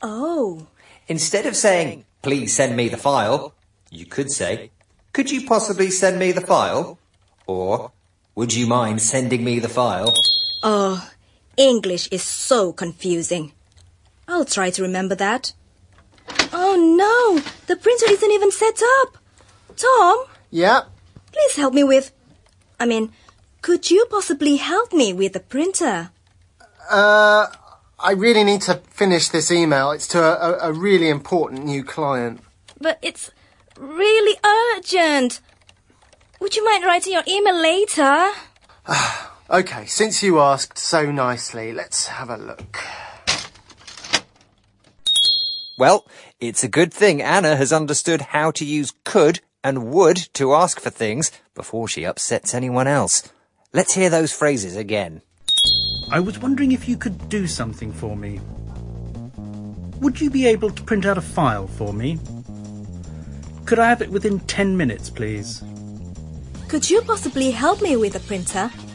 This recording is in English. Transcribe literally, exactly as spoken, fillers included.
Oh. Instead of saying, please send me the file, you could say, could you possibly send me the file? Or, would you mind sending me the file? Oh, English is so confusing. I'll try to remember that. Oh no, the printer isn't even set up. Tom? Yeah? Please help me with... I mean, could you possibly help me with the printer? Uh, I really need to finish this email. It's to a, a really important new client. But it's really urgent. Would you mind writing your email later? OK, since you asked so nicely, let's have a look. Well, it's a good thing Anna has understood how to use could and would to ask for things before she upsets anyone else. Let's hear those phrases again. I was wondering if you could do something for me. Would you be able to print out a file for me? Could I have it within ten minutes, please? Could you possibly help me with the printer?